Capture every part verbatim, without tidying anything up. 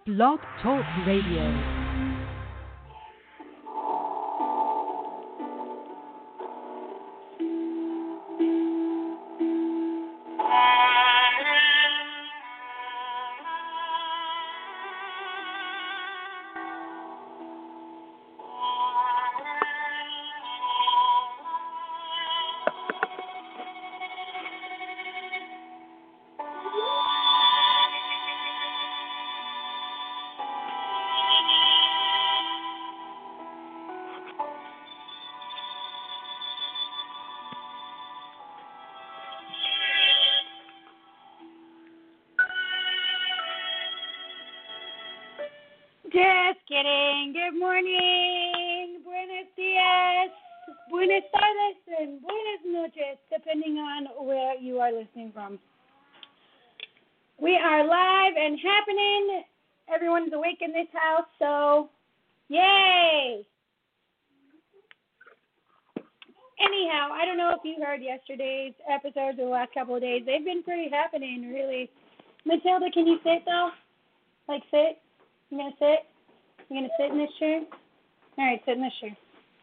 Blog Talk Radio. Just kidding. Good morning. Buenos dias. Buenas tardes and buenas noches, depending on where you are listening from. We are live and happening. Everyone's awake in this house, so yay. Anyhow, I don't know if you heard yesterday's episodes or the last couple of days. They've been pretty happening, really. Matilda, can you sit, though? Like, sit? You gonna sit? You gonna sit in this chair? All right, sit in this chair.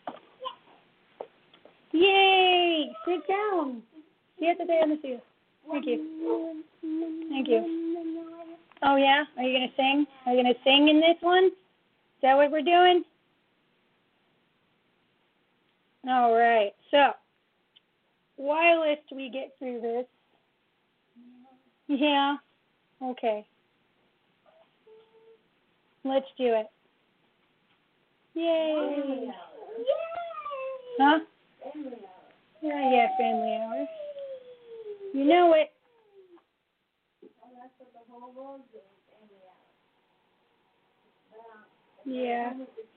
Yay! Sit down. Siéntate on the seat. Thank you. Thank you. Oh yeah? Are you gonna sing? Are you gonna sing in this one? Is that what we're doing? All right. So, whilst we get through this, yeah. Okay. Let's do it. Yay. Yay. Huh? Yeah, yeah, family hour. You know it. Yeah.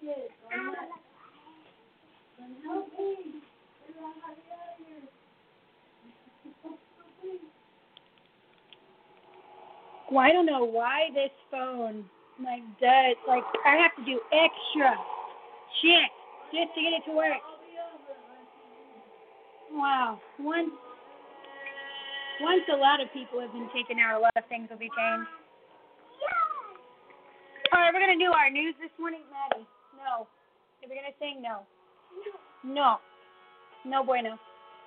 Well, I don't know why this phone like does like I have to do extra shit just to get it to work. Wow. Once once a lot of people have been taken out, a lot of things will be changed. All right, we're gonna do our news this morning, Maddie. No. If we're gonna sing, no. No. No bueno.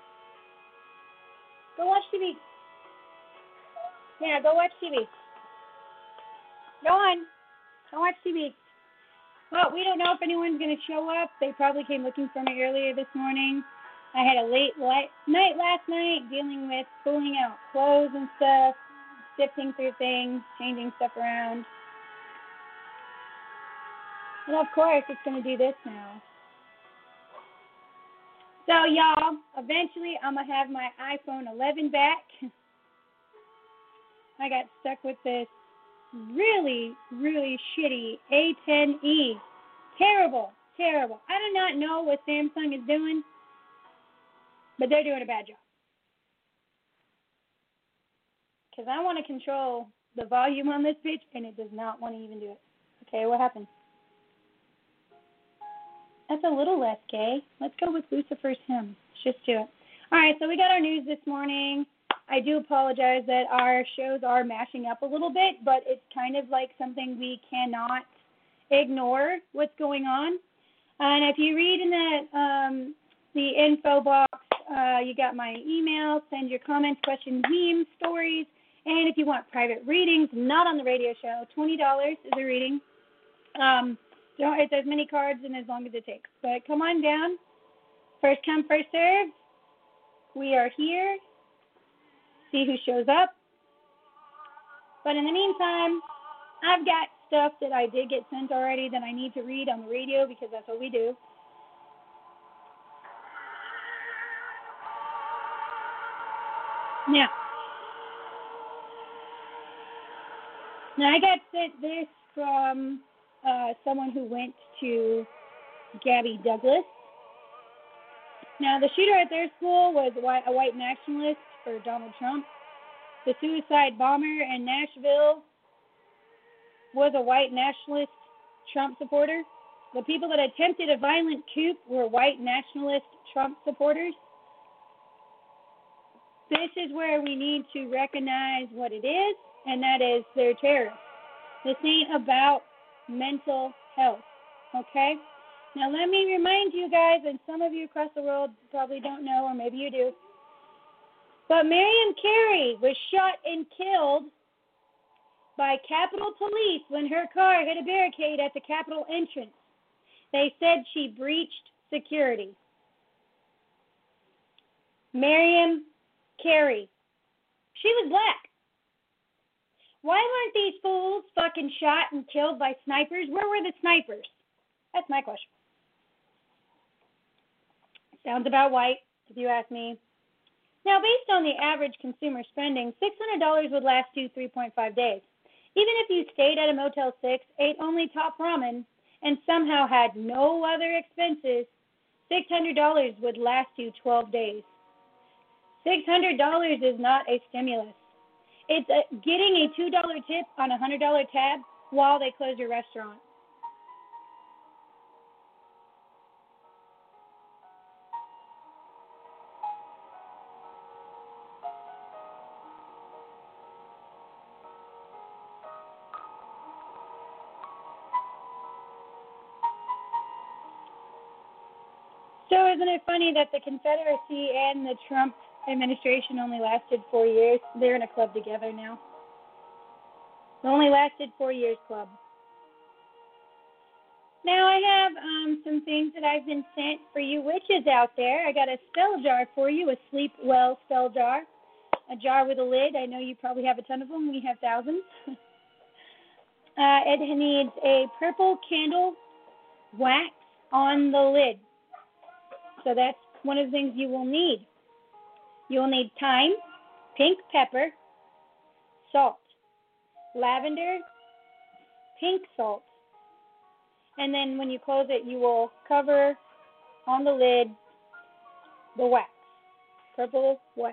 Go watch T V. Yeah, go watch T V. Go on. Go watch T V. Well, we don't know if anyone's going to show up. They probably came looking for me earlier this morning. I had a late light night last night dealing with pulling out clothes and stuff, sifting through things, changing stuff around. And of course, it's going to do this now. So, y'all, eventually I'm going to have my iPhone eleven back. I got stuck with this really, really shitty A ten e. Terrible, terrible. I do not know what Samsung is doing, but they're doing a bad job. Because I want to control the volume on this bitch, and it does not want to even do it. Okay, what happened? That's a little less gay. Let's go with Lucifer's Hymn. Let's just do it. All right, so we got our news this morning. I do apologize that our shows are mashing up a little bit, but it's kind of like something we cannot ignore what's going on. And if you read in the um, the info box, uh, you got my email. Send your comments, questions, memes, stories. And if you want private readings, not on the radio show, twenty dollars is a reading. Um, don't, it's as many cards and as long as it takes. But come on down. First come, first serve. We are here. See who shows up. But in the meantime, I've got stuff that I did get sent already that I need to read on the radio because that's what we do. Now, now I got sent this from uh, someone who went to Gabby Douglas. Now, the shooter at their school was a white, a white nationalist for Donald Trump. The suicide bomber in Nashville was a white nationalist Trump supporter. The people that attempted a violent coup were white nationalist Trump supporters. This is where we need to recognize what it is, and that is they're terrorists. This ain't about mental health, okay? Now let me remind you guys, and some of you across the world probably don't know, or maybe you do, but Mariam Carey was shot and killed by Capitol Police when her car hit a barricade at the Capitol entrance. They said she breached security. Mariam Carey. She was black. Why weren't these fools fucking shot and killed by snipers? Where were the snipers? That's my question. Sounds about white, if you ask me. Now, based on the average consumer spending, six hundred dollars would last you three point five days. Even if you stayed at a Motel six, ate only top ramen, and somehow had no other expenses, six hundred dollars would last you twelve days. six hundred dollars is not a stimulus. It's a, getting a two dollar tip on a one hundred dollar tab while they close your restaurant. So isn't it funny that the Confederacy and the Trump administration only lasted four years? They're in a club together now. It only lasted four years club. Now I have um, some things that I've been sent for you witches out there. I got a spell jar for you, a Sleep Well spell jar. A jar with a lid. I know you probably have a ton of them. We have thousands. uh, it needs a purple candle wax on the lid. So that's one of the things you will need. You will need thyme, pink pepper, salt, lavender, pink salt. And then when you close it, you will cover on the lid the wax, purple wax.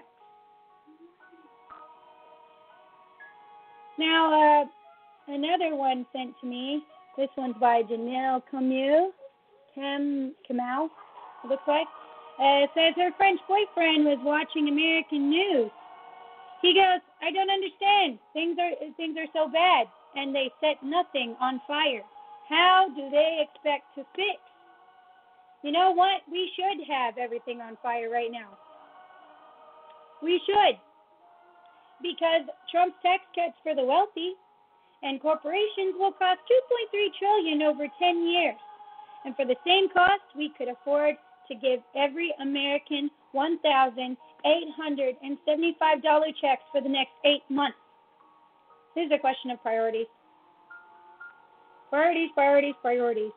Now, uh, another one sent to me. This one's by Janelle Camus. Cam, Kamau. It looks like. Uh, it says her French boyfriend was watching American news. He goes, I don't understand. Things are things are so bad, and they set nothing on fire. How do they expect to fix? You know what? We should have everything on fire right now. We should. Because Trump's tax cuts for the wealthy and corporations will cost two point three trillion dollars over ten years. And for the same cost, we could afford to give every American one thousand eight hundred seventy-five dollars checks for the next eight months. This is a question of priorities. Priorities, priorities, priorities.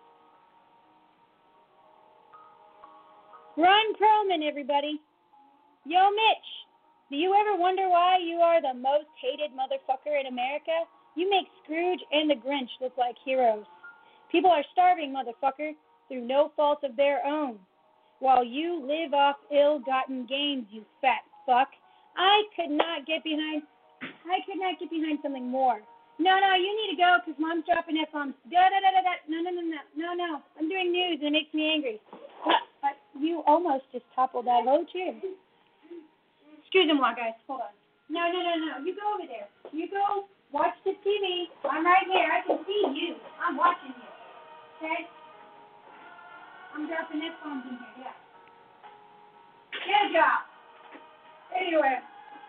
Ron Perlman, everybody. Yo, Mitch, do you ever wonder why you are the most hated motherfucker in America? You make Scrooge and the Grinch look like heroes. People are starving, motherfucker, through no fault of their own, while you live off ill-gotten gains, you fat fuck. I could not get behind, I could not get behind something more. No, no, you need to go because Mom's dropping F-bombs. Da-da-da-da-da. No, no, no, no, no, no. I'm doing news and it makes me angry. What? Uh, you almost just toppled that whole chair. Excuse me, guys. Hold on. No, no, no, no. You go over there. You go watch the T V. I'm right here. I can see you. I'm watching you. Okay? I'm dropping F-bombs in here, yeah. Get a job. Anyway.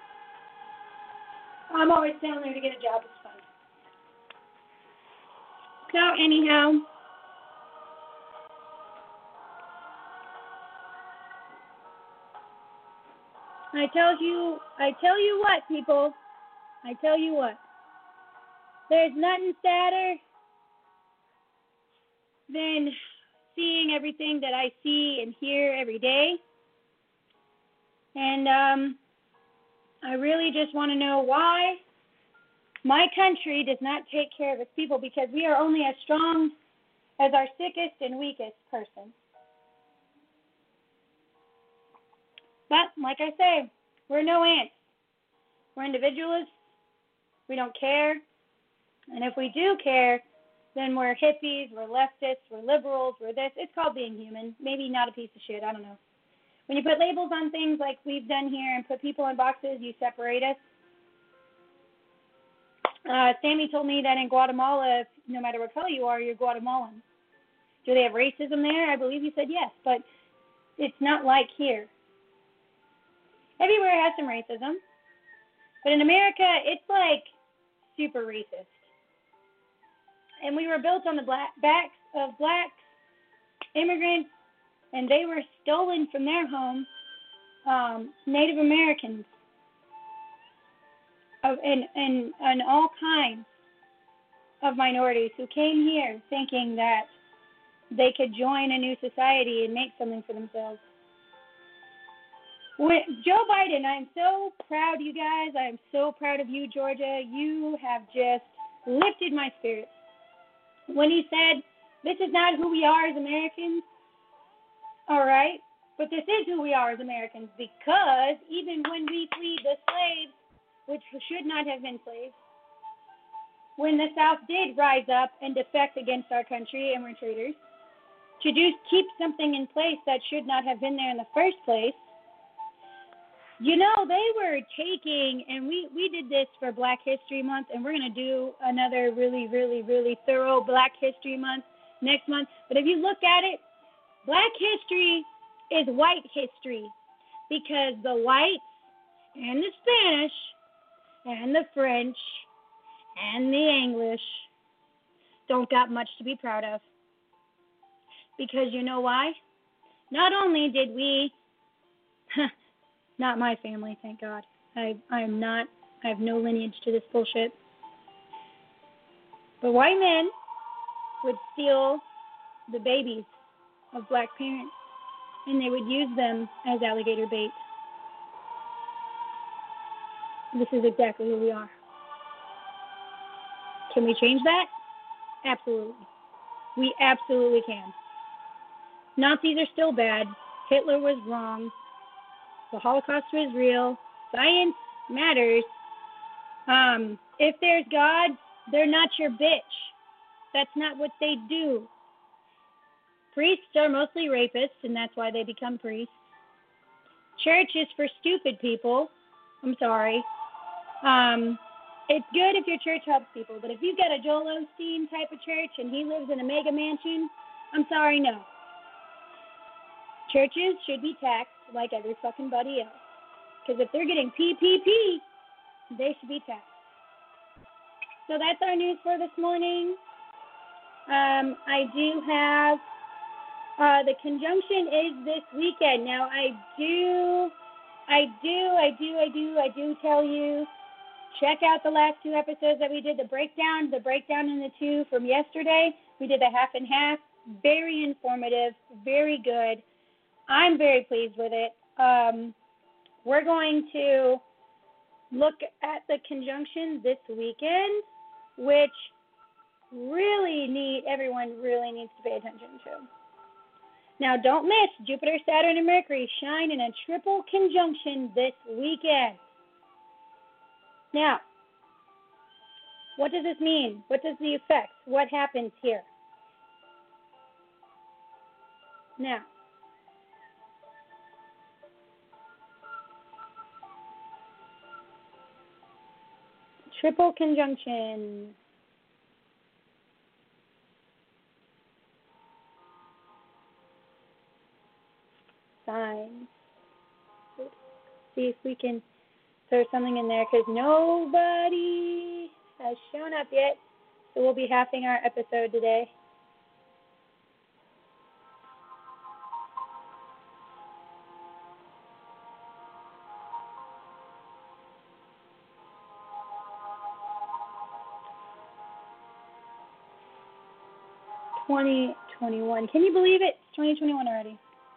I'm always telling her to get a job. It's fun. So, anyhow. I tell you, I tell you what, people. I tell you what. There's nothing sadder than seeing everything that I see and hear every day. And um, I really just want to know why my country does not take care of its people, because we are only as strong as our sickest and weakest person. But, like I say, we're no ants. We're individualists. We don't care. And if we do care, then we're hippies, we're leftists, we're liberals, we're this. It's called being human. Maybe not a piece of shit. I don't know. When you put labels on things like we've done here and put people in boxes, you separate us. Uh, Sammy told me that in Guatemala, no matter what color you are, you're Guatemalan. Do they have racism there? I believe he said yes, but it's not like here. Everywhere has some racism, but in America, it's like super racist. And we were built on the black, backs of blacks, immigrants, and they were stolen from their home, um, Native Americans, of, and, and, and all kinds of minorities who came here thinking that they could join a new society and make something for themselves. When, Joe Biden, I'm so proud, you guys. I'm so proud of you, Georgia. You have just lifted my spirits. When he said, this is not who we are as Americans, all right, but this is who we are as Americans, because even when we freed the slaves, which should not have been slaves, when the South did rise up and defect against our country and were traitors, to do keep something in place that should not have been there in the first place, you know, they were taking, and we, we did this for Black History Month, and we're going to do another really, really, really thorough Black History Month next month. But if you look at it, Black history is white history, because the whites and the Spanish and the French and the English don't got much to be proud of. Because you know why? Not only did we, not my family, thank God. I I am not, I have no lineage to this bullshit. But white men would steal the babies of black parents, and they would use them as alligator bait. This is exactly who we are. Can we change that? Absolutely. We absolutely can. Nazis are still bad. Hitler was wrong. The Holocaust was real. Science matters. Um, if there's God, they're not your bitch. That's not what they do. Priests are mostly rapists, and that's why they become priests. Church is for stupid people. I'm sorry. Um, it's good if your church helps people, but if you've got a Joel Osteen type of church and he lives in a mega mansion, I'm sorry, no. Churches should be taxed like every fucking buddy else. Because if they're getting P P P, they should be taxed. So that's our news for this morning. Um, I do have, uh, the conjunction is this weekend. Now, I do, I do, I do, I do, I do tell you, check out the last two episodes that we did, the breakdown, the breakdown in the two from yesterday. We did the half and half. Very informative, very good. I'm very pleased with it. Um, we're going to look at the conjunction this weekend, which really need, everyone really needs to pay attention to. Now, don't miss Jupiter, Saturn, and Mercury shine in a triple conjunction this weekend. Now, what does this mean? What does the effects? What happens here? Now, triple conjunction. Signs. Let's see if we can throw something in there, because nobody has shown up yet. So we'll be halving our episode today. twenty twenty-one. Can you believe it? It's twenty twenty-one already.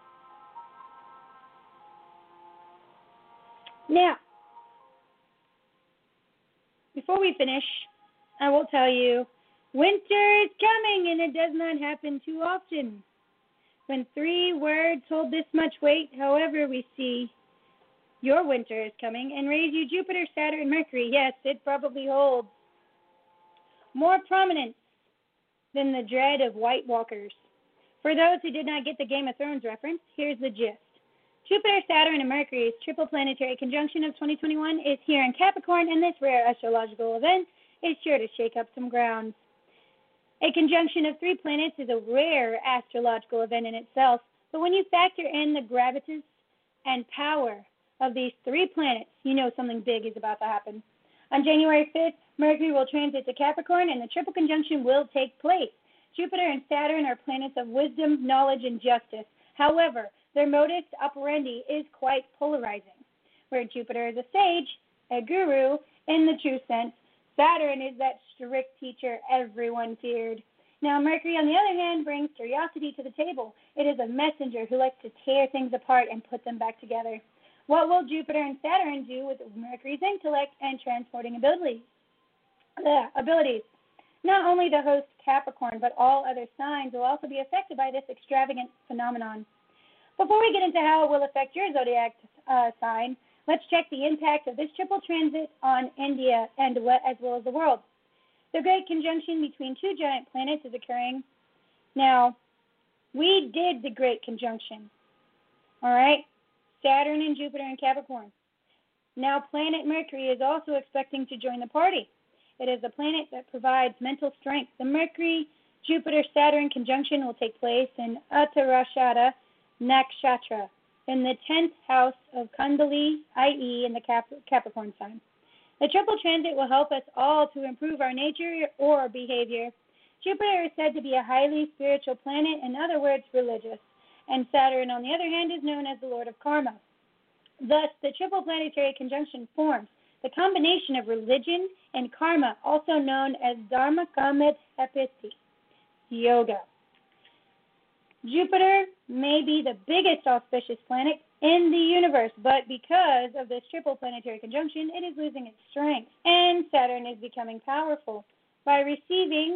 Now, before we finish, I will tell you, winter is coming, and it does not happen too often. When three words hold this much weight, however, we see your winter is coming and raise you Jupiter, Saturn, Mercury. Yes, it probably holds more prominence than the dread of White Walkers. For those who did not get the Game of Thrones reference, here's the gist. Jupiter, Saturn, and Mercury's triple planetary conjunction of twenty twenty-one is here in Capricorn, and this rare astrological event is sure to shake up some ground. A conjunction of three planets is a rare astrological event in itself, but when you factor in the gravitas and power of these three planets, you know something big is about to happen. On January fifth, Mercury will transit to Capricorn, and the triple conjunction will take place. Jupiter and Saturn are planets of wisdom, knowledge, and justice. However, their modus operandi is quite polarizing. Where Jupiter is a sage, a guru in the true sense, Saturn is that strict teacher everyone feared. Now, Mercury, on the other hand, brings curiosity to the table. It is a messenger who likes to tear things apart and put them back together. What will Jupiter and Saturn do with Mercury's intellect and transporting abilities? Uh, abilities? Not only the host Capricorn, but all other signs will also be affected by this extravagant phenomenon. Before we get into how it will affect your zodiac uh, sign, let's check the impact of this triple transit on India and as well as the world. The great conjunction between two giant planets is occurring. Now, we did the great conjunction, all right? Saturn and Jupiter in Capricorn. Now, planet Mercury is also expecting to join the party. It is a planet that provides mental strength. The Mercury-Jupiter-Saturn conjunction will take place in Uttarashada Nakshatra in the tenth house of Kundali, that is in the Cap- Capricorn sign. The triple transit will help us all to improve our nature or behavior. Jupiter is said to be a highly spiritual planet, in other words, religious, and Saturn, on the other hand, is known as the Lord of Karma. Thus, the triple planetary conjunction forms the combination of religion and karma, also known as Dharma Kamet Hepati Yoga. Jupiter may be the biggest auspicious planet in the universe, but because of this triple planetary conjunction, it is losing its strength, and Saturn is becoming powerful by receiving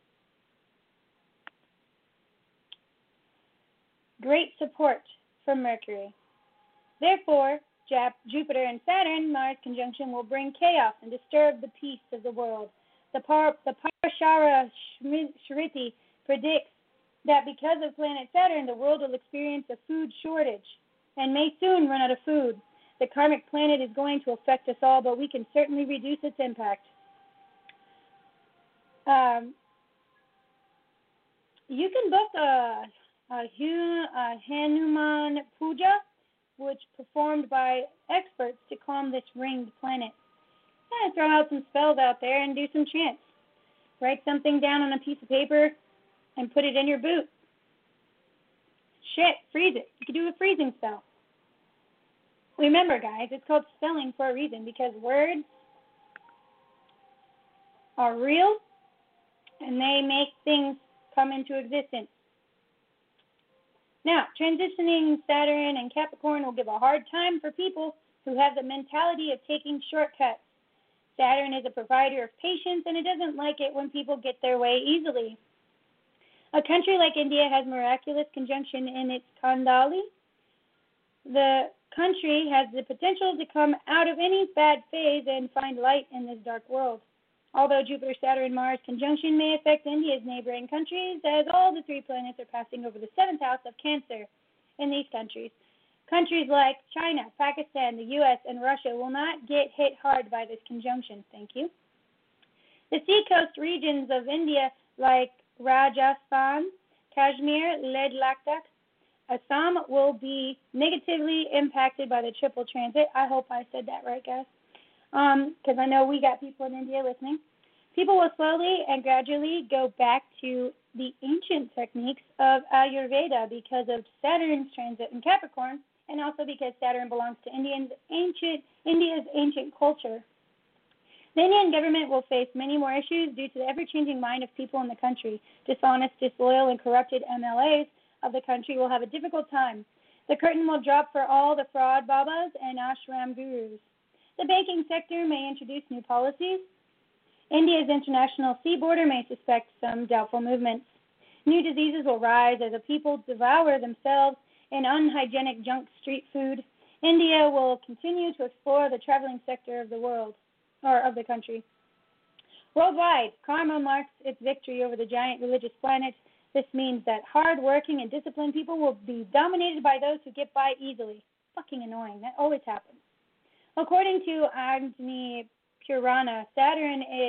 great support from Mercury. Therefore, Jap- Jupiter and Saturn, Mars conjunction will bring chaos and disturb the peace of the world. The, Par- the Parashara Shriti predicts that because of planet Saturn, the world will experience a food shortage and may soon run out of food. The karmic planet is going to affect us all, but we can certainly reduce its impact. Um, you can book a, a, a Hanuman Puja, which performed by experts to calm this ringed planet. Yeah, throw out some spells out there and do some chants. Write something down on a piece of paper and put it in your boot. Shit, freeze it. You could do a freezing spell. Remember, guys, it's called spelling for a reason, because words are real and they make things come into existence. Now, transitioning Saturn and Capricorn will give a hard time for people who have the mentality of taking shortcuts. Saturn is a provider of patience, and it doesn't like it when people get their way easily. A country like India has miraculous conjunction in its Kundali. The country has the potential to come out of any bad phase and find light in this dark world. Although Jupiter, Saturn, Mars conjunction may affect India's neighboring countries, as all the three planets are passing over the seventh house of Cancer in these countries. Countries like China, Pakistan, the U S, and Russia will not get hit hard by this conjunction. Thank you. The seacoast regions of India, like Rajasthan, Kashmir, Ladakh, Assam, will be negatively impacted by the triple transit. I hope I said that right, guys, because um, I know we got people in India listening. People will slowly and gradually go back to the ancient techniques of Ayurveda because of Saturn's transit in Capricorn, and also because Saturn belongs to Indians ancient, India's ancient culture. The Indian government will face many more issues due to the ever-changing mind of people in the country. Dishonest, disloyal, and corrupted M L As of the country will have a difficult time. The curtain will drop for all the fraud babas and ashram gurus. The banking sector may introduce new policies. India's international sea border may suspect some doubtful movements. New diseases will rise as the people devour themselves in unhygienic junk street food. India will continue to explore the traveling sector of the world, or of the country. Worldwide, karma marks its victory over the giant religious planet. This means that hard-working and disciplined people will be dominated by those who get by easily. Fucking annoying. That always happens. According to Agni Purana, Saturn is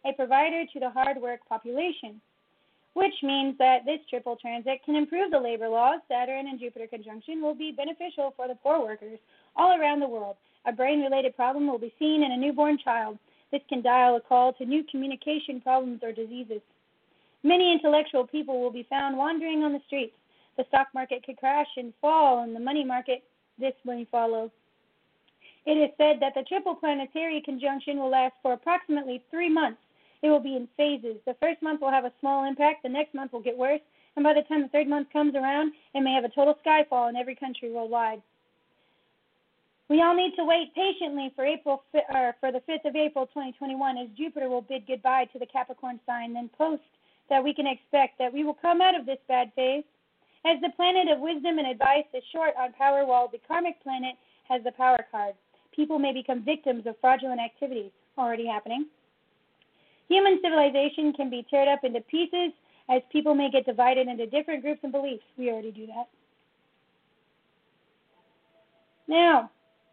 a provider to the hard work population, which means that this triple transit can improve the labor laws. Saturn and Jupiter conjunction will be beneficial for the poor workers all around the world. A brain-related problem will be seen in a newborn child. This can dial a call to new communication problems or diseases. Many intellectual people will be found wandering on the streets. The stock market could crash and fall, and the money market, this may follow. It is said that the triple planetary conjunction will last for approximately three months. It will be in phases. The first month will have a small impact, the next month will get worse, and by the time the third month comes around, it may have a total skyfall in every country worldwide. We all need to wait patiently for April or for the fifth of April twenty twenty-one, as Jupiter will bid goodbye to the Capricorn sign, then post that we can expect that we will come out of this bad phase. As the planet of wisdom and advice is short on power, while the karmic planet has the power card. People may become victims of fraudulent activities, already happening. Human civilization can be teared up into pieces, as people may get divided into different groups and beliefs. We already do that. Now,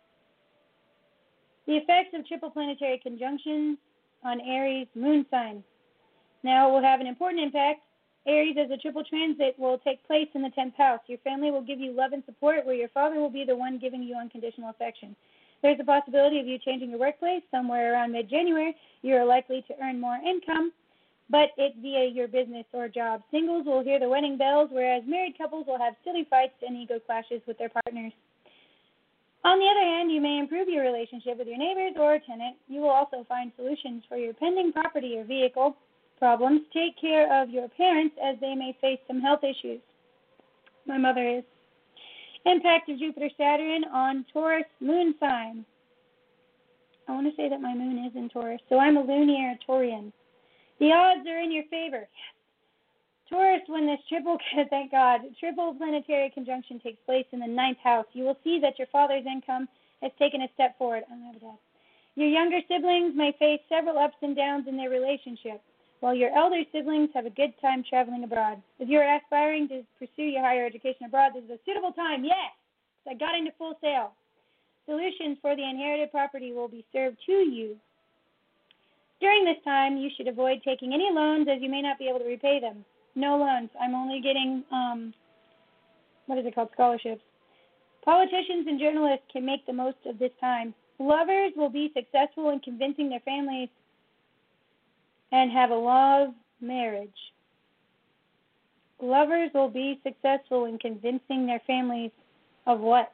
the effects of triple planetary conjunctions on Aries moon sign. Now, it will have an important impact. Aries, as a triple transit, will take place in the tenth house. Your family will give you love and support, where your father will be the one giving you unconditional affection. There's a possibility of you changing your workplace. Somewhere around mid-January, you are likely to earn more income, but it via your business or job. Singles will hear the wedding bells, whereas married couples will have silly fights and ego clashes with their partners. On the other hand, you may improve your relationship with your neighbors or a tenant. You will also find solutions for your pending property or vehicle problems. Take care of your parents, as they may face some health issues. My mother is. Impact of Jupiter-Saturn on Taurus moon sign. I want to say that my moon is in Taurus, so I'm a lunar Taurian. The odds are in your favor. Yes. Taurus, when this triple, thank God, triple planetary conjunction takes place in the ninth house, you will see that your father's income has taken a step forward. I don't have a dad. Your younger siblings may face several ups and downs in their relationship, while your elder siblings have a good time traveling abroad. If you are aspiring to pursue your higher education abroad, this is a suitable time. Yes, I got into full sail. Solutions for the inherited property will be served to you. During this time, you should avoid taking any loans, as you may not be able to repay them. No loans. I'm only getting, um, what is it called, scholarships. Politicians and journalists can make the most of this time. Lovers will be successful in convincing their families and have a love marriage. Lovers will be successful in convincing their families of what?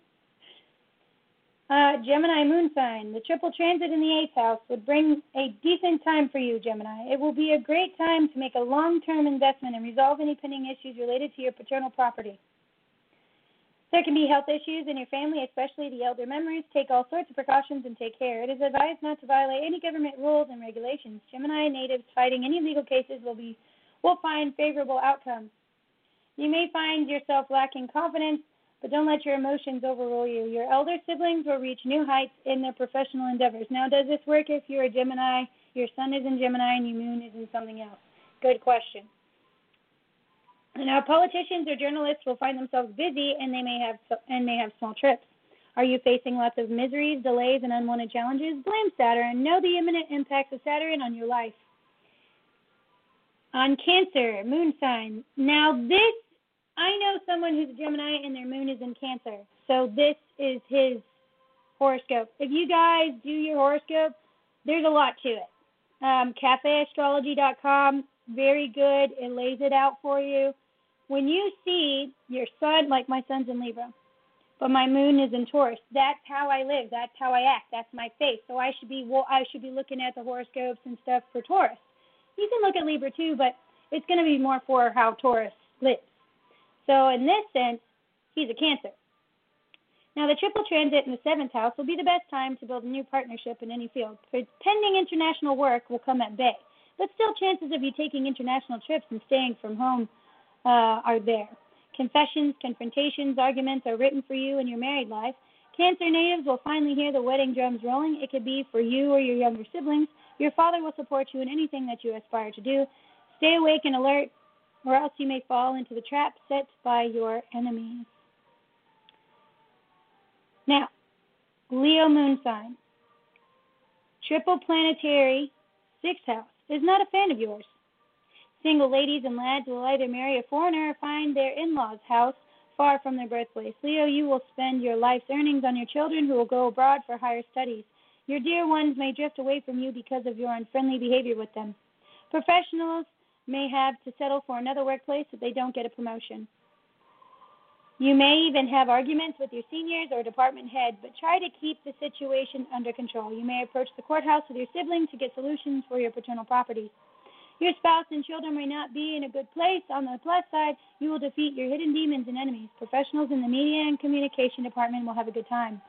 uh, Gemini moon sign. The triple transit in the eighth house would bring a decent time for you, Gemini. It will be a great time to make a long-term investment and resolve any pending issues related to your paternal property. There can be health issues in your family, especially the elder members. Take all sorts of precautions and take care. It is advised not to violate any government rules and regulations. Gemini natives fighting any legal cases will be will find favorable outcomes. You may find yourself lacking confidence, but don't let your emotions overrule you. Your elder siblings will reach new heights in their professional endeavors. Now, does this work if you're a Gemini, your sun is in Gemini, and your moon is in something else? Good question. Now, politicians or journalists will find themselves busy, and they may have and may have small trips. Are you facing lots of miseries, delays, and unwanted challenges? Blame Saturn. Know the imminent impacts of Saturn on your life. On Cancer, moon sign. Now, this, I know someone who's a Gemini, and their moon is in Cancer, so this is his horoscope. If you guys do your horoscope, there's a lot to it. Um, cafe astrology dot com, very good. It lays it out for you. When you see your sun, like my sun's in Libra, but my moon is in Taurus, that's how I live. That's how I act. That's my face. So I should be well, I should be looking at the horoscopes and stuff for Taurus. You can look at Libra too, but it's going to be more for how Taurus lives. So in this sense, he's a Cancer. Now, the triple transit in the seventh house will be the best time to build a new partnership in any field. Pending international work will come at bay, but still chances of you taking international trips and staying from home uh, are there. Confessions, confrontations, arguments are written for you in your married life. Cancer natives will finally hear the wedding drums rolling. It could be for you or your younger siblings. Your father will support you in anything that you aspire to do. Stay awake and alert, or else you may fall into the trap set by your enemies. Now, Leo moon sign. Triple planetary Sixth house is not a fan of yours. Single ladies and lads will either marry a foreigner or find their in-laws' house far from their birthplace. Leo, you will spend your life's earnings on your children who will go abroad for higher studies. Your dear ones may drift away from you because of your unfriendly behavior with them. Professionals may have to settle for another workplace if they don't get a promotion. You may even have arguments with your seniors or department head, but try to keep the situation under control. You may approach the courthouse with your siblings to get solutions for your paternal properties. Your spouse and children may not be in a good place. On the plus side, you will defeat your hidden demons and enemies. Professionals in the media and communication department will have a good time.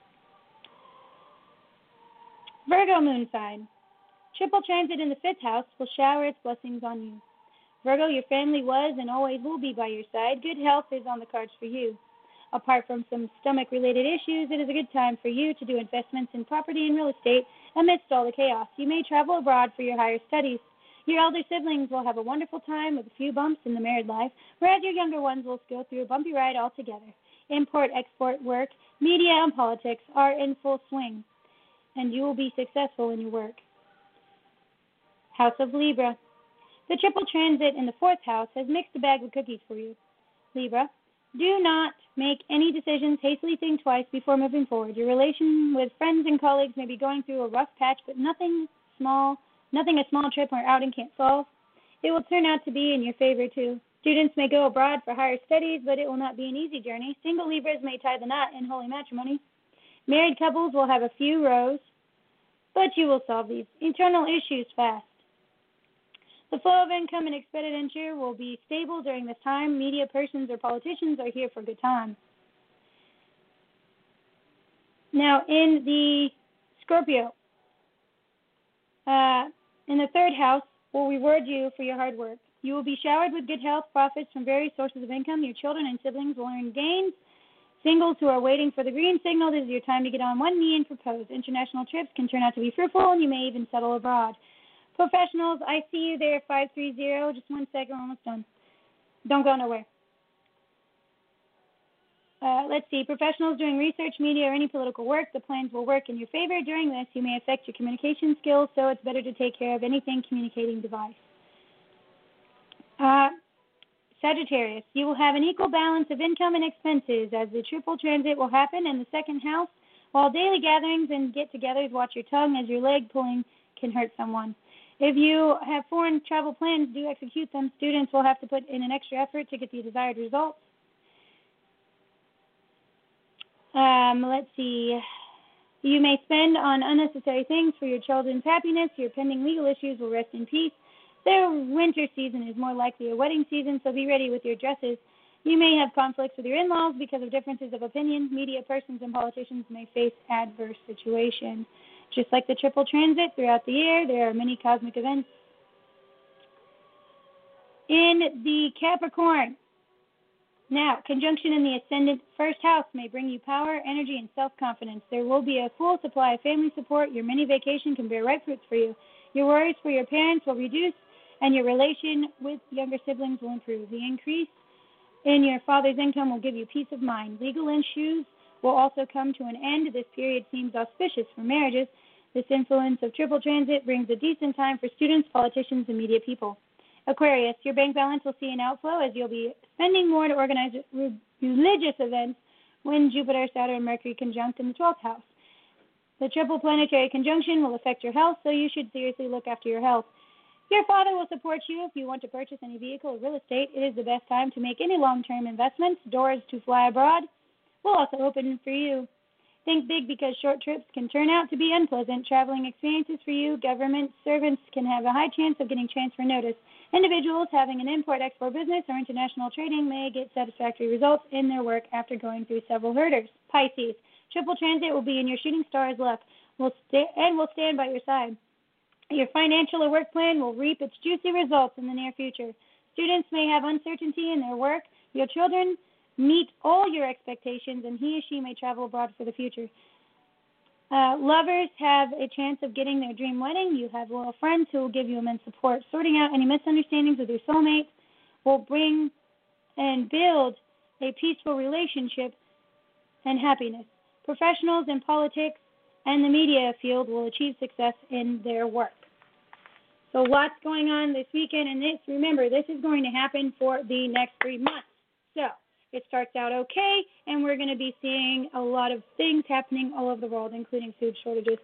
Virgo moon sign. Triple transit in the fifth house will shower its blessings on you. Virgo, your family was and always will be by your side. Good health is on the cards for you. Apart from some stomach-related issues, it is a good time for you to do investments in property and real estate amidst all the chaos. You may travel abroad for your higher studies. Your elder siblings will have a wonderful time with a few bumps in the married life, whereas your younger ones will go through a bumpy ride altogether. Import-export work, media, and politics are in full swing, and you will be successful in your work. House of Libra. The triple transit in the fourth house has mixed a bag of cookies for you. Libra, do not make any decisions, hastily think twice before moving forward. Your relation with friends and colleagues may be going through a rough patch, but nothing small, nothing a small trip or outing can't solve. It will turn out to be in your favor, too. Students may go abroad for higher studies, but it will not be an easy journey. Single Libras may tie the knot in holy matrimony. Married couples will have a few rows, but you will solve these internal issues fast. The flow of income and expenditure will be stable during this time. Media persons or politicians are here for a good time. Now, in the Scorpio, uh, in the third house, will reward you for your hard work. You will be showered with good health, profits from various sources of income. Your children and siblings will earn gains. Singles who are waiting for the green signal, this is your time to get on one knee and propose. International trips can turn out to be fruitful, and you may even settle abroad. Professionals, I see you there, five three zero. Just one second, we're almost done. Don't go nowhere. Uh, let's see. Professionals doing research, media, or any political work, the plans will work in your favor. During this, you may affect your communication skills, so it's better to take care of anything communicating device. Uh, Sagittarius, you will have an equal balance of income and expenses as the triple transit will happen in the second house. While daily gatherings and get-togethers, watch your tongue as your leg pulling can hurt someone. If you have foreign travel plans, do execute them. Students will have to put in an extra effort to get the desired results. Um, let's see. You may spend on unnecessary things for your children's happiness. Your pending legal issues will rest in peace. Their winter season is more likely a wedding season, so be ready with your dresses. You may have conflicts with your in-laws because of differences of opinion. Media persons and politicians may face adverse situations. Just like the triple transit throughout the year, there are many cosmic events. In the Capricorn, now, conjunction in the ascendant first house may bring you power, energy, and self-confidence. There will be a full supply of family support. Your mini vacation can bear ripe fruits for you. Your worries for your parents will reduce, and your relation with younger siblings will improve. The increase in your father's income will give you peace of mind. Legal issues will also come to an end. This period seems auspicious for marriages. This influence of triple transit brings a decent time for students, politicians, and media people. Aquarius, your bank balance will see an outflow as you'll be spending more to organize religious events when Jupiter, Saturn, and Mercury conjunct in the twelfth house. The triple planetary conjunction will affect your health, so you should seriously look after your health. Your father will support you if you want to purchase any vehicle or real estate. It is the best time to make any long-term investments. Doors to fly abroad will also open for you. Think big because short trips can turn out to be unpleasant. Traveling experiences for you. Government servants can have a high chance of getting transfer notice. Individuals having an import-export business or international trading may get satisfactory results in their work after going through several hurdles. Pisces, triple transit will be in your shooting star's luck will sta- and will stand by your side. Your financial or work plan will reap its juicy results in the near future. Students may have uncertainty in their work. Your children meet all your expectations, and he or she may travel abroad for the future. Uh, lovers have a chance of getting their dream wedding. You have loyal friends who will give you immense support. Sorting out any misunderstandings with your soulmate will bring and build a peaceful relationship and happiness. Professionals in politics and the media field will achieve success in their work. So lots going on this weekend, and this, remember, this is going to happen for the next three months. So it starts out okay, and we're going to be seeing a lot of things happening all over the world, including food shortages.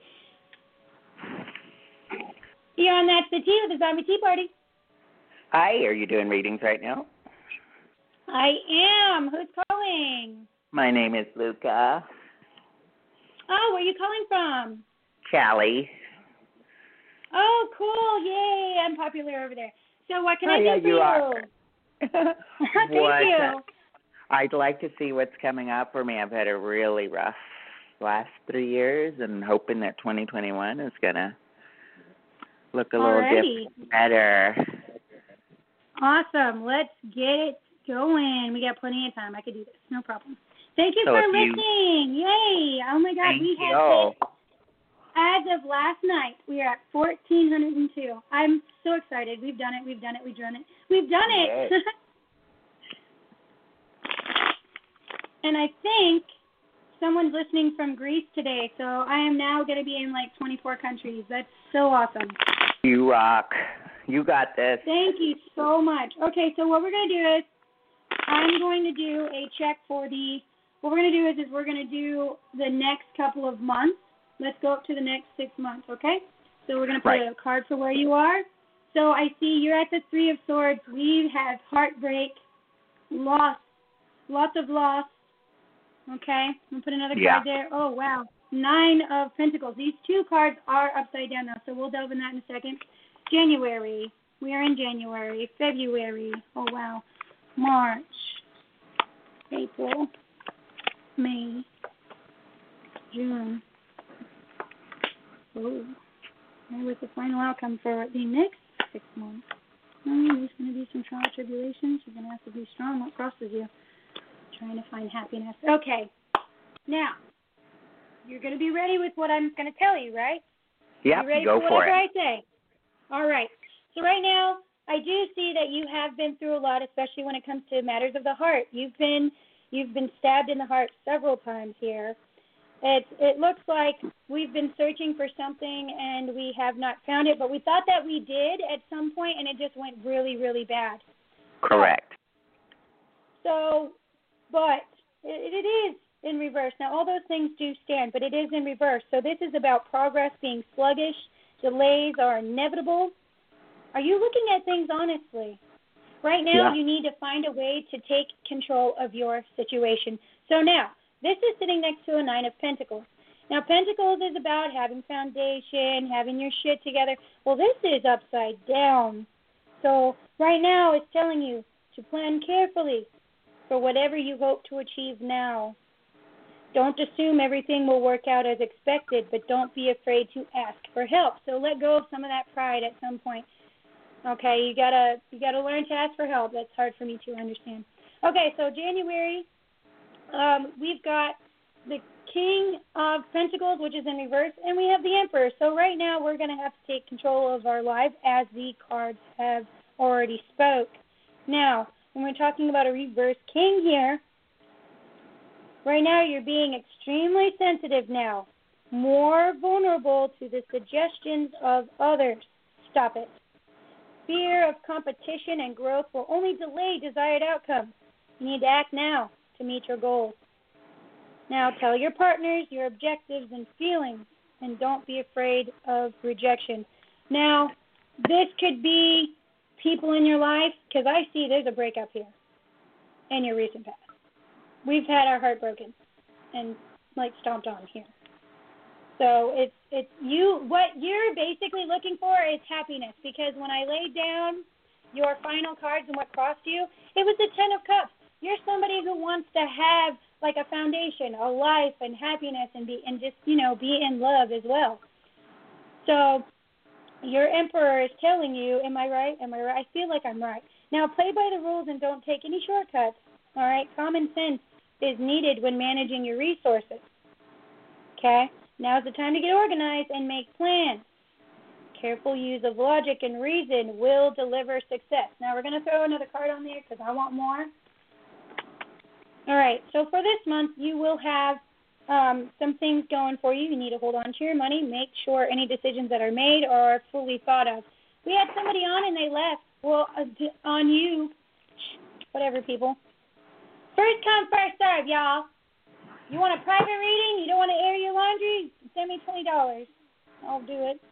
Eon, that's the tea with the Zombie Tea Party. Hi, are you doing readings right now? I am. Who's calling? My name is Luca. Oh, where are you calling from? Callie. Oh, cool. Yay. I'm popular over there. So what can oh, I do yeah, for you? you? Are. Thank what, you. Uh, I'd like to see what's coming up for me. I've had a really rough last three years and hoping that twenty twenty-one is going to look a little Alrighty. different, better. Awesome. Let's get it going. We got plenty of time. I could do this. No problem. Thank you so for you, listening. Yay. Oh, my God. Thank we have you. hit, as of last night, we are at fourteen oh two. I'm so excited. We've done it. We've done it. We've done it. We've done it. Yes. And I think someone's listening from Greece today, so I am now going to be in like twenty-four countries. That's so awesome. You rock. You got this. Thank you so much. Okay, so what we're going to do is I'm going to do a check for the, what we're going to do is, is we're going to do the next couple of months. Let's go up to the next six months, okay? So we're going to put right. a card for where you are. So I see you're at the Three of Swords. We have heartbreak, loss, lots of loss. Okay, I'm going to put another yeah. card there. Oh, wow. Nine of Pentacles. These two cards are upside down now, so we'll delve in that in a second. January. We are in January. February. Oh, wow. March. April. May. June. Oh. There was the final outcome for the next six months. Oh, there's going to be some trial tribulations. You're going to have to be strong. What crosses you? Trying to find happiness. Okay. Now, you're going to be ready with what I'm going to tell you, right? Yeah, you ready go for for whatever it. I say? All right. So right now, I do see that you have been through a lot, especially when it comes to matters of the heart. You've been you've been stabbed in the heart several times here. It it looks like we've been searching for something and we have not found it, but we thought that we did at some point, and it just went really, really bad. Correct. So, but it, it is in reverse. Now, all those things do stand, but it is in reverse. So this is about progress being sluggish. Delays are inevitable. Are you looking at things honestly? Right now, yeah. you need to find a way to take control of your situation. So now, this is sitting next to a Nine of Pentacles. Now, Pentacles is about having foundation, having your shit together. Well, this is upside down. So right now, it's telling you to plan carefully for whatever you hope to achieve now. Don't assume everything will work out as expected, but don't be afraid to ask for help. So let go of some of that pride at some point. Okay, you gotta you gotta learn to ask for help. That's hard for me to understand. Okay, so January, um, we've got the King of Pentacles, which is in reverse, and we have the Emperor. So right now we're going to have to take control of our lives, as the cards have already spoke. Now, when we're talking about a reverse King here, right now you're being extremely sensitive now, more vulnerable to the suggestions of others. Stop it. Fear of competition and growth will only delay desired outcomes. You need to act now to meet your goals. Now tell your partners your objectives and feelings, and don't be afraid of rejection. Now, this could be people in your life, because I see there's a breakup here in your recent past. We've had our heart broken and, like, stomped on here. So it's it's you. What you're basically looking for is happiness, because when I laid down your final cards and what crossed you, it was the Ten of Cups. You're somebody who wants to have like a foundation, a life, and happiness, and be and just you know be in love as well. So your Emperor is telling you, am I right? Am I right? I feel like I'm right. Now play by the rules and don't take any shortcuts. All right, common sense is needed when managing your resources. Okay. Now's the time to get organized and make plans. Careful use of logic and reason will deliver success. Now we're going to throw another card on there because I want more. All right, so for this month, you will have um, some things going for you. You need to hold on to your money. Make sure any decisions that are made are fully thought of. We had somebody on and they left. Well, uh, on you. Whatever, people. First come, first serve, y'all. You want a private reading? You don't want to air your laundry? Send me twenty dollars. I'll do it.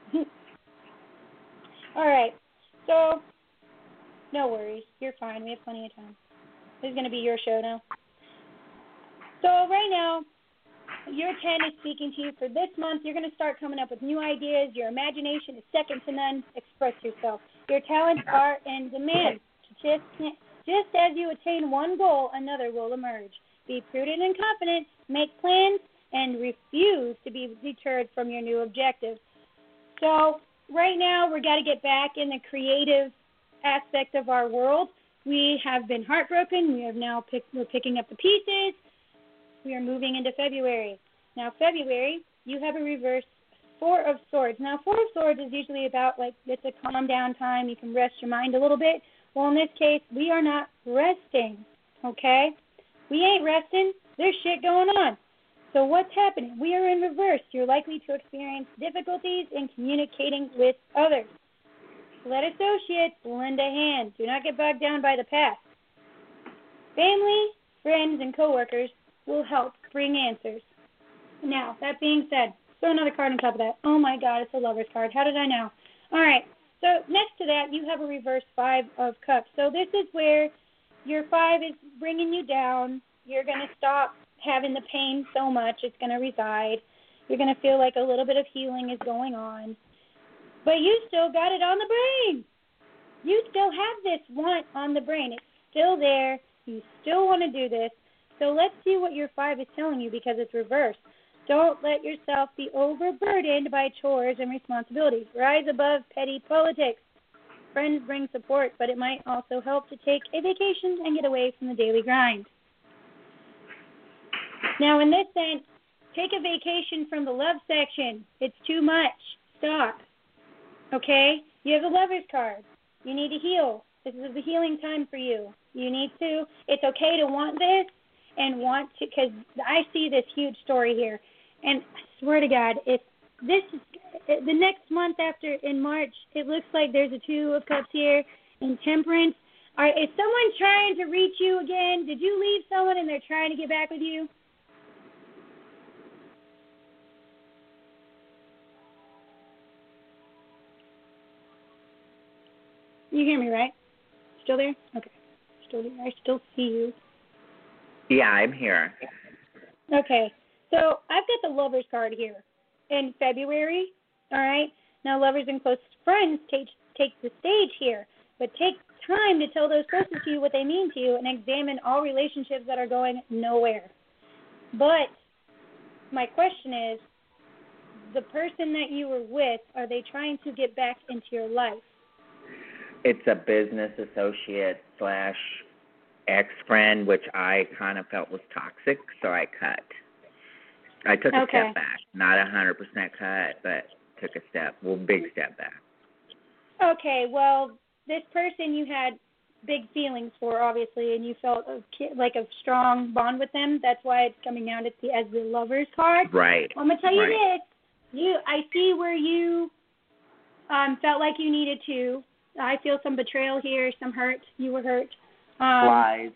All right. So, no worries. You're fine. We have plenty of time. This is going to be your show now. So, right now, your ten is speaking to you for this month. You're going to start coming up with new ideas. Your imagination is second to none. Express yourself. Your talents are in demand. Just, just as you attain one goal, another will emerge. Be prudent and confident. Make plans and refuse to be deterred from your new objectives. So right now we've got to get back in the creative aspect of our world. We have been heartbroken. We have now pick, we're picking up the pieces. We are moving into February. Now February, you have a reverse Four of Swords. Now Four of Swords is usually about like it's a calm down time. You can rest your mind a little bit. Well, in this case, we are not resting, okay? We ain't resting. There's shit going on. So what's happening? We are in reverse. You're likely to experience difficulties in communicating with others. Let associates lend a hand. Do not get bogged down by the past. Family, friends, and coworkers will help bring answers. Now, that being said, throw another card on top of that. Oh, my God, it's a Lover's card. How did I know? All right. So next to that, you have a reverse Five of Cups. So this is where your five is bringing you down. You're going to stop having the pain so much. It's going to reside. You're going to feel like a little bit of healing is going on. But you still got it on the brain. You still have this want on the brain. It's still there. You still want to do this. So let's see what your five is telling you because it's reversed. Don't let yourself be overburdened by chores and responsibilities. Rise above petty politics. Friends bring support, but it might also help to take a vacation and get away from the daily grind. Now, in this sense, take a vacation from the love section. It's too much. Stop. Okay? You have the Lover's card. You need to heal. This is the healing time for you. You need to. It's okay to want this and want to, because I see this huge story here. And I swear to God, if this is the next month after in March, it looks like there's a Two of Cups here in Temperance. All right, is someone trying to reach you again? Did you leave someone and they're trying to get back with you? You hear me, right? Still there? Okay. Still there. I still see you. Yeah, I'm here. Okay. So I've got the Lover's card here in February, all right? Now, lovers and close friends take, take the stage here, but take time to tell those closest to you what they mean to you and examine all relationships that are going nowhere. But my question is, the person that you were with, are they trying to get back into your life? It's a business associate slash ex-friend, which I kind of felt was toxic, so I cut. I took a okay. step back. Not a one hundred percent cut, but took a step, well, big step back. Okay, well, this person you had big feelings for, obviously, and you felt a, like a strong bond with them. That's why it's coming out as the, as the Lover's card. Right. Well, I'm going to tell you right. this. You, I see where you um, felt like you needed to. I feel some betrayal here, some hurt. You were hurt. Um, Lies.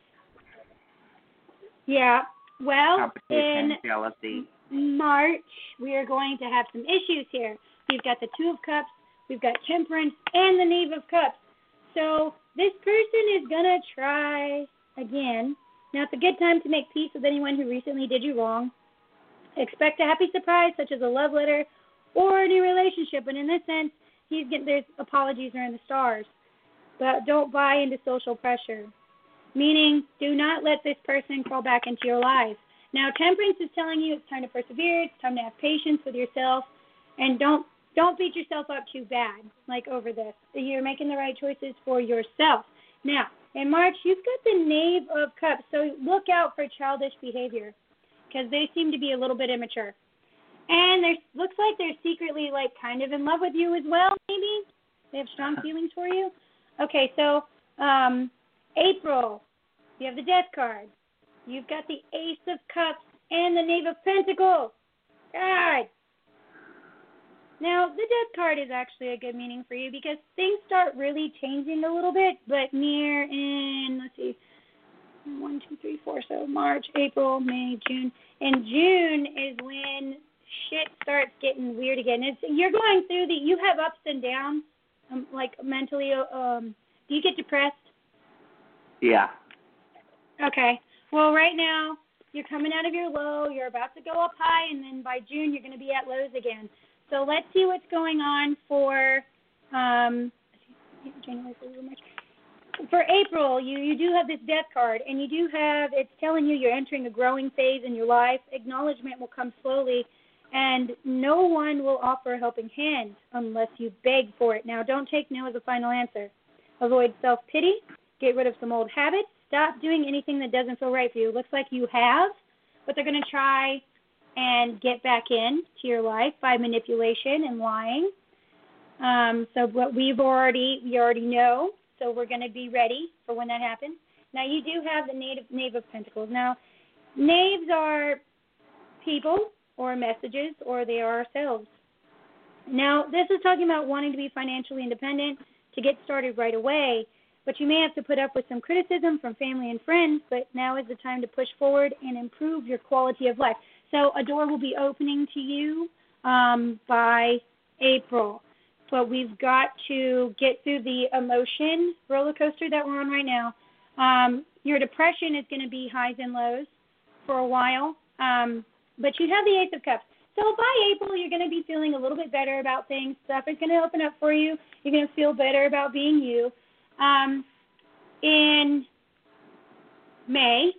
Yeah. Well, competition, in jealousy. March, we are going to have some issues here. We've got the Two of Cups, we've got Temperance, and the Knave of Cups. So this person is going to try again. Now, it's a good time to make peace with anyone who recently did you wrong. Expect a happy surprise, such as a love letter or a new relationship. And in this sense, he's getting, there's apologies are in the stars. But don't buy into social pressure. Meaning, do not let this person fall back into your life. Now, Temperance is telling you it's time to persevere. It's time to have patience with yourself. And don't don't beat yourself up too bad, like over this. You're making the right choices for yourself. Now, in March, you've got the Knave of Cups. So look out for childish behavior because they seem to be a little bit immature. And there looks like they're secretly, like, kind of in love with you as well, maybe. They have strong feelings for you. Okay, so um, April, you have the Death card. You've got the Ace of Cups and the Knave of Pentacles. God. Now, the death card is actually a good meaning for you because things start really changing a little bit, but near in, let's see, one, two, three, four, so March, April, May, June. And June is when shit starts getting weird again. It's, you're going through the, you have ups and downs, um, like mentally. Um, do you get depressed? Yeah. Okay. Well, right now, you're coming out of your low, you're about to go up high, and then by June, you're going to be at lows again. So let's see what's going on for um, January, February, March. For April, you, you do have this death card, and you do have, it's telling you you're entering a growing phase in your life. Acknowledgement will come slowly, and no one will offer a helping hand unless you beg for it. Now, don't take no as a final answer. Avoid self-pity. Get rid of some old habits. Stop doing anything that doesn't feel right for you. It looks like you have, but they're going to try and get back in to your life by manipulation and lying. Um, so what we've already, we already know, so we're going to be ready for when that happens. Now, you do have the Knave, Knave of Pentacles. Now, knaves are people or messages, or they are ourselves. Now, this is talking about wanting to be financially independent to get started right away, but you may have to put up with some criticism from family and friends, but now is the time to push forward and improve your quality of life. So a door will be opening to you um, by April. But we've got to get through the emotion roller coaster that we're on right now. Um, your depression is going to be highs and lows for a while, um, but you have the Ace of Cups. So by April, you're going to be feeling a little bit better about things. Stuff is going to open up for you. You're going to feel better about being you. Um, in May,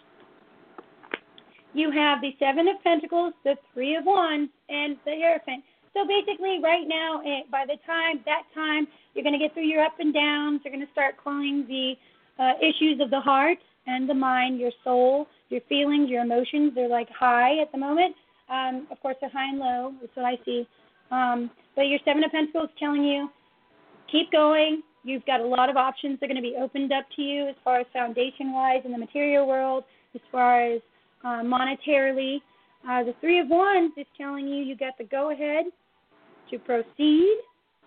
you have the Seven of Pentacles, the Three of Wands, and the Hierophant. So basically, right now, by the time, that time, you're going to get through your up and downs. You're going to start calling the uh, issues of the heart and the mind, your soul, your feelings, your emotions. They're like high at the moment. Um, of course, they're high and low. That's what I see. Um, but your Seven of Pentacles is telling you, keep going. You've got a lot of options that are going to be opened up to you as far as foundation-wise in the material world, as far as uh, monetarily. Uh, the Three of Wands is telling you you got the go-ahead to proceed.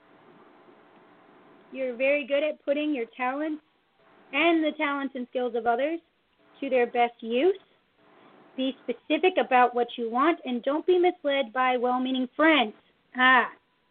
You're very good at putting your talents and the talents and skills of others to their best use. Be specific about what you want, and don't be misled by well-meaning friends. Ah.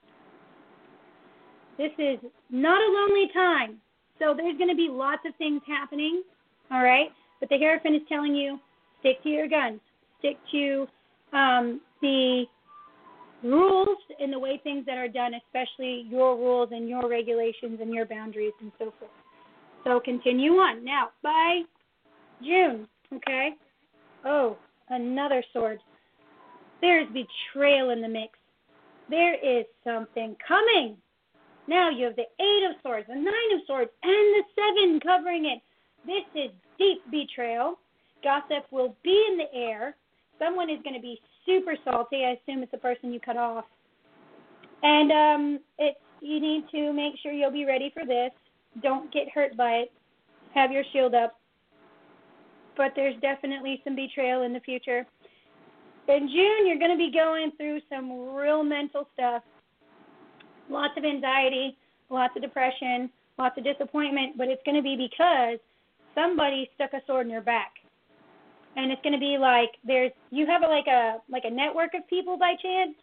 This is not a lonely time. So there's going to be lots of things happening, all right? But the Hierophant is telling you, stick to your guns. Stick to um, the rules and the way things that are done, especially your rules and your regulations and your boundaries and so forth. So continue on. Now, by June, okay? Oh, another sword. There's betrayal in the mix. There is something coming. Now you have the Eight of Swords, the Nine of Swords, and the Seven covering it. This is deep betrayal. Gossip will be in the air. Someone is going to be super salty. I assume it's the person you cut off. And um, it's, you need to make sure you'll be ready for this. Don't get hurt by it. Have your shield up. But there's definitely some betrayal in the future. In June, you're going to be going through some real mental stuff. Lots of anxiety, lots of depression, lots of disappointment, but it's going to be because somebody stuck a sword in your back. And it's going to be like there's you have a, like a like a network of people by chance?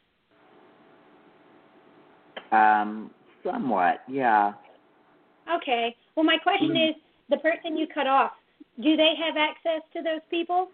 Um, somewhat, yeah. Okay. Well, my question is, the person you cut off, do they have access to those people?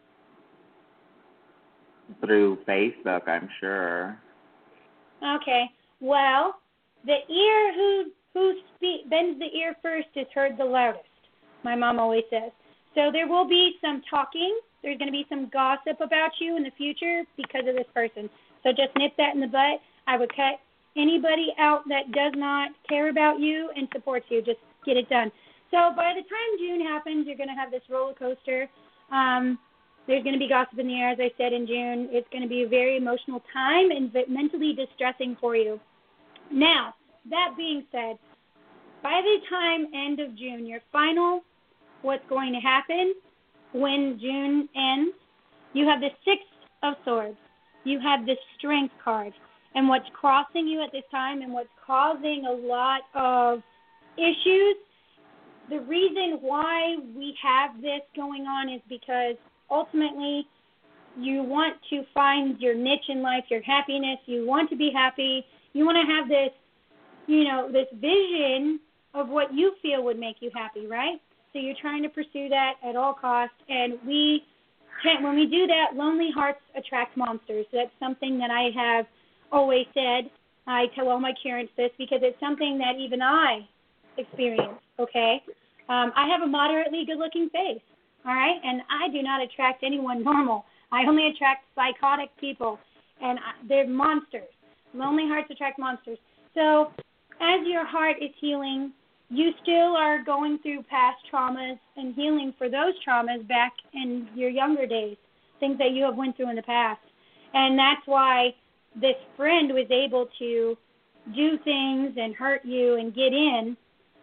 Through Facebook, I'm sure. Okay. Well, the ear who who spe- bends the ear first is heard the loudest, my mom always says. So there will be some talking. There's going to be some gossip about you in the future because of this person. So just nip that in the butt. I would cut anybody out that does not care about you and supports you. Just get it done. So by the time June happens, you're going to have this roller coaster. Um, there's going to be gossip in the air, as I said, in June. It's going to be a very emotional time and mentally distressing for you. Now, that being said, by the time end of June, your final, what's going to happen when June ends, you have the Six of Swords. You have the Strength card. and what's crossing you at this time and what's causing a lot of issues. The reason why we have this going on is because ultimately you want to find your niche in life, your happiness. You want to be happy. You want to have this, you know, this vision of what you feel would make you happy, right? So you're trying to pursue that at all costs. And we can, when we do that, lonely hearts attract monsters. So that's something that I have always said. I tell all my currents this because it's something that even I experience, okay? Um, I have a moderately good-looking face, all right? And I do not attract anyone normal. I only attract psychotic people, and I, they're monsters. Lonely hearts attract monsters. So as your heart is healing, you still are going through past traumas and healing for those traumas back in your younger days, things that you have went through in the past. And that's why this friend was able to do things and hurt you and get in,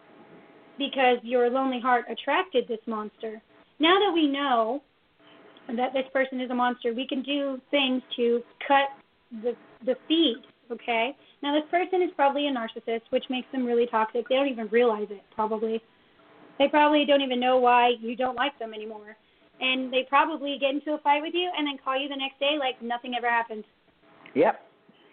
because your lonely heart attracted this monster. Now that we know that this person is a monster, we can do things to cut the the feed, okay? Now, this person is probably a narcissist, which makes them really toxic. They don't even realize it, probably. They probably don't even know why you don't like them anymore. And they probably get into a fight with you and then call you the next day like nothing ever happened. Yep.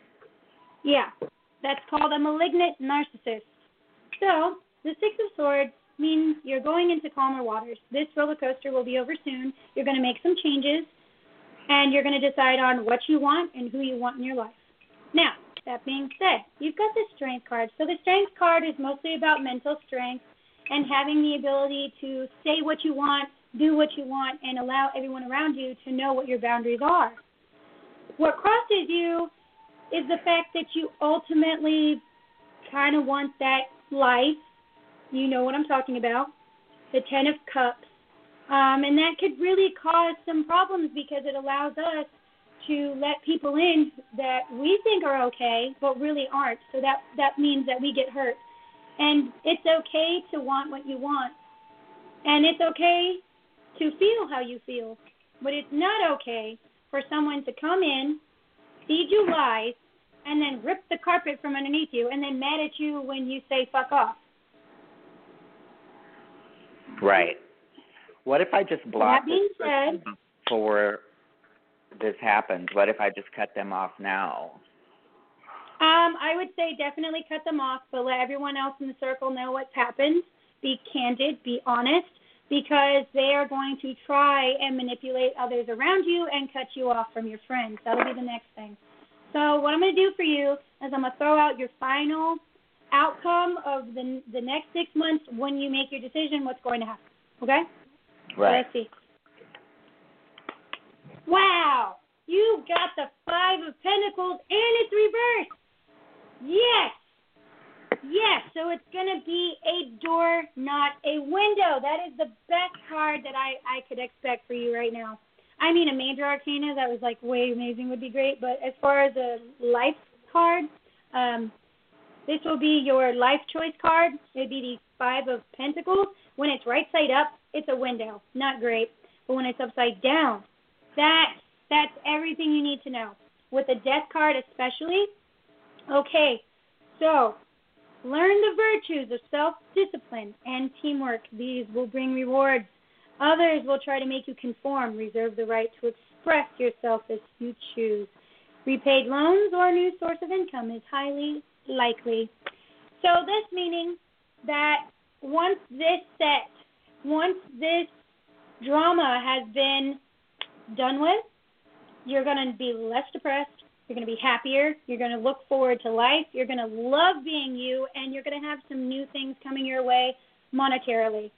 Yeah, that's called a malignant narcissist. So the Six of Swords means you're going into calmer waters. This roller coaster will be over soon. You're going to make some changes, and you're going to decide on what you want and who you want in your life. Now, that being said, you've got the Strength card. So the Strength card is mostly about mental strength and having the ability to say what you want, do what you want, and allow everyone around you to know what your boundaries are. What crosses you is the fact that you ultimately kind of want that life. You know what I'm talking about, the Ten of Cups. Um, and that could really cause some problems because it allows us to let people in that we think are okay but really aren't. So that, that means that we get hurt. And it's okay to want what you want. And it's okay to feel how you feel. But it's not okay for someone to come in, feed you lies, and then rip the carpet from underneath you and then mad at you when you say fuck off. Right. What if I just block That being this said, before this happens? What if I just cut them off now? Um, I would say definitely cut them off, but let everyone else in the circle know what's happened. Be candid, be honest, because they are going to try and manipulate others around you and cut you off from your friends. That'll be the next thing. So what I'm going to do for you is I'm going to throw out your final outcome of the the next six months when you make your decision what's going to happen. Okay? Right. So let's see. Wow! You got the Five of Pentacles and it's reversed. Yes. Yes, so it's going to be a door, not a window. That is the best card that I, I could expect for you right now. I mean, a major arcana that was like way amazing would be great, but as far as a life card, um, this will be your life choice card. It would be the Five of Pentacles. When it's right side up, it's a window. Not great. But when it's upside down, that that's everything you need to know. With the Death card especially, okay, so learn the virtues of self-discipline and teamwork. These will bring rewards. Others will try to make you conform. Reserve the right to express yourself as you choose. Repaid loans or a new source of income is highly likely. So this meaning that once this set, once this drama has been done with, you're going to be less depressed. You're going to be happier. You're going to look forward to life. You're going to love being you, and you're going to have some new things coming your way monetarily.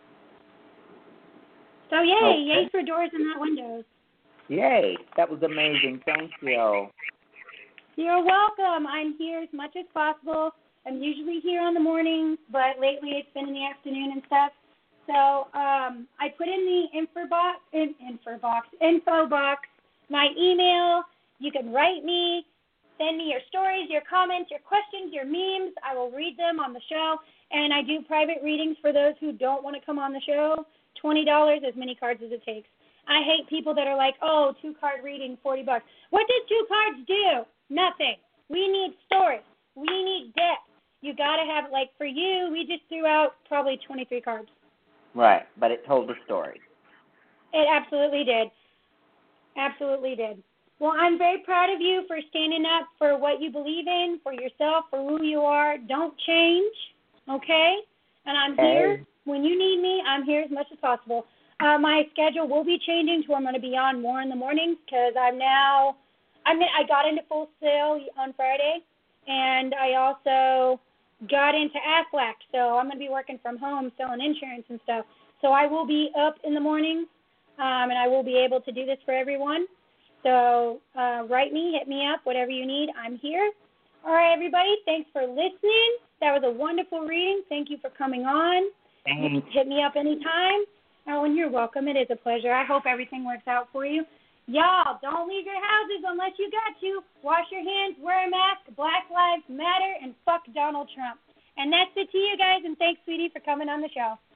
So yay, Okay. yay for doors and not windows. Yay. That was amazing. Thank you. You're welcome. I'm here as much as possible. I'm usually here on the mornings, but lately it's been in the afternoon and stuff. So um, I put in the info box, in, info box, info box, my email. You can write me, send me your stories, your comments, your questions, your memes. I will read them on the show. And I do private readings for those who don't want to come on the show. twenty dollars, as many cards as it takes. I hate people that are like, oh, two-card reading, forty bucks. What does two cards do? Nothing. We need stories. We need depth. You got to have, like, for you, we just threw out probably twenty-three cards. Right, but it told a story. It absolutely did. Absolutely did. Well, I'm very proud of you for standing up for what you believe in, for yourself, for who you are. Don't change, okay? And I'm Okay. here. When you need me, I'm here as much as possible. Uh, my schedule will be changing to where I'm going to be on more in the mornings because I'm now, I mean, I got into Full Sail on Friday, and I also got into Aflac, so I'm going to be working from home selling insurance and stuff. So I will be up in the mornings, um, and I will be able to do this for everyone. So uh, write me, hit me up, whatever you need. I'm here. All right, everybody, thanks for listening. That was a wonderful reading. Thank you for coming on. Thanks. Hit me up anytime. Oh, and you're welcome. It is a pleasure. I hope everything works out for you. Y'all, don't leave your houses unless you got to. Wash your hands, wear a mask, Black Lives Matter, and fuck Donald Trump. And that's it to you guys, and thanks, sweetie, for coming on the show.